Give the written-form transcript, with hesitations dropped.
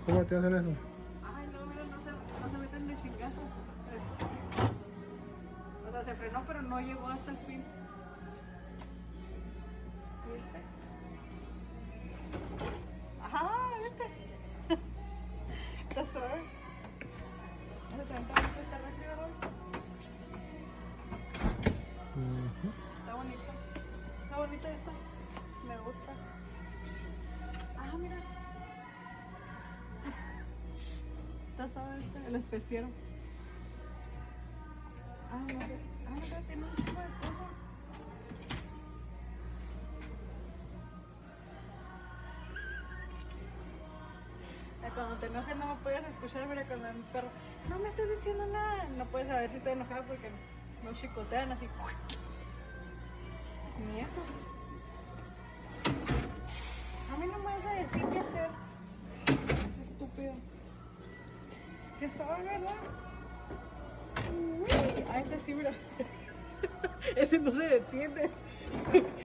¿Cómo te hacen eso? Ay, no, mira, no se meten de chingazo. O sea, se frenó, pero no llegó hasta el fin. ¿Viste? Ajá, ¿viste? Está suave. Está refrigerado. Está bonito. Está bonita esta. Me gusta. Ah, mira. Está suave este, el especiero. Ah, no sé. Ah, mira, tiene un chico de cosas. Cuando te enojas no me puedes escuchar, mira, cuando el perro no me estás diciendo nada, no puedes saber si estoy enojada porque no chicotean así. Ni eso. A mí no me vas a decir qué hacer. Estúpido. ¿Qué sabe, verdad? Uy, a ese sí, mira. Ese no se detiene.